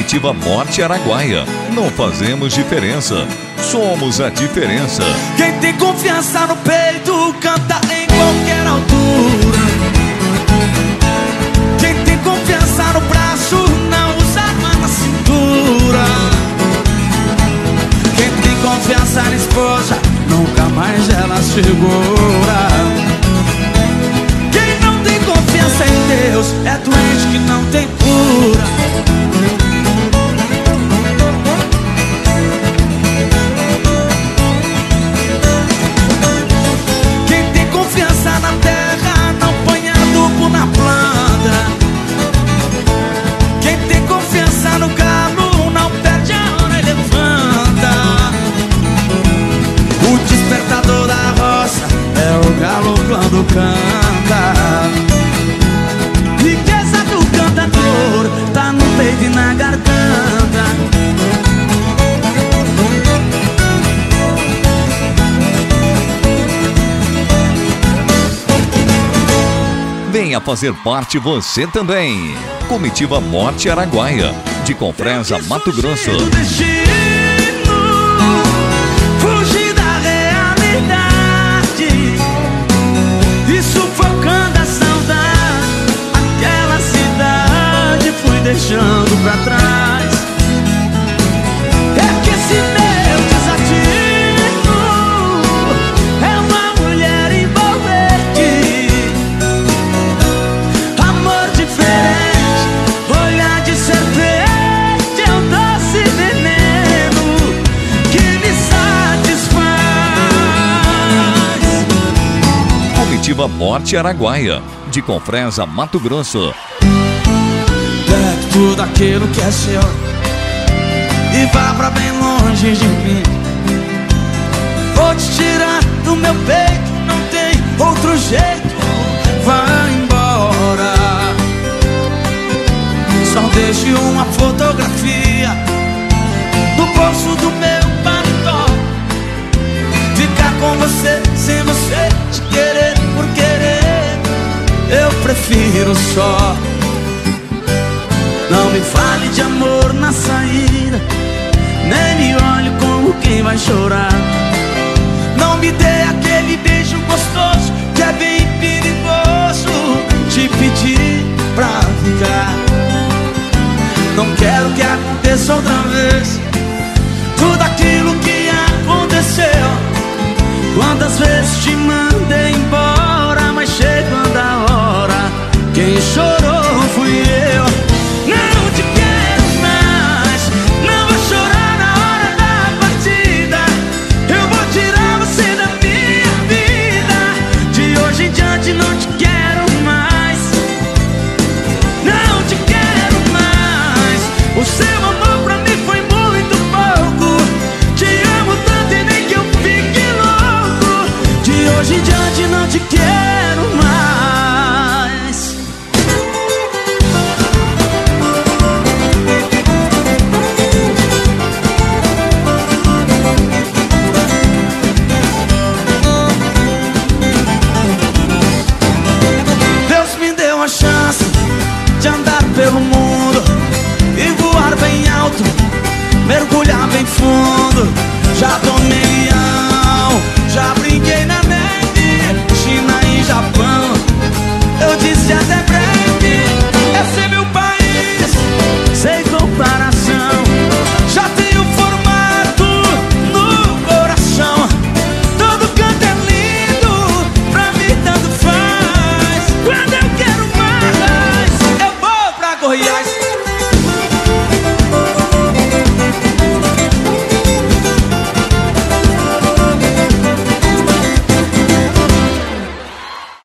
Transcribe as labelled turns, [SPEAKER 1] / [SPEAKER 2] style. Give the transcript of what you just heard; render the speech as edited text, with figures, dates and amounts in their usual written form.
[SPEAKER 1] Comitiva Morte Araguaia. Não fazemos diferença, somos a diferença.
[SPEAKER 2] Quem tem confiança no peito canta em qualquer altura. Quem tem confiança no braço não usa arma na cintura. Quem tem confiança na esposa nunca mais ela segura. Quem não tem confiança em Deus é doente que não tem cura. Na terra não põe adubo na planta. Quem tem confiança no galo não perde a hora e levanta. O despertador da roça é o galo quando canta. Riqueza do cantador tá no peito e na garganta.
[SPEAKER 1] Venha fazer parte você também. Comitiva Morte Araguaia, de Confresa, Mato Grosso.
[SPEAKER 2] Fugir da realidade e sufocando a saudade. Aquela cidade fui deixando pra trás. É que esse meu desatino é uma mulher envolvente. Amor diferente, olhar de serpente, é um doce veneno que me satisfaz.
[SPEAKER 1] Comitiva Morte Araguaia, de Confresa, Mato Grosso.
[SPEAKER 2] Pegue tudo aquilo que é seu e vá pra bem longe de mim. Vou te tirar do meu peito, não tem outro jeito. Vai embora. Só deixe uma fotografia no bolso do meu paletó. Ficar com você sem você te querer por querer, eu prefiro só. Não me fale de amor na saída, nem me olhe como quem vai chorar. Não me dê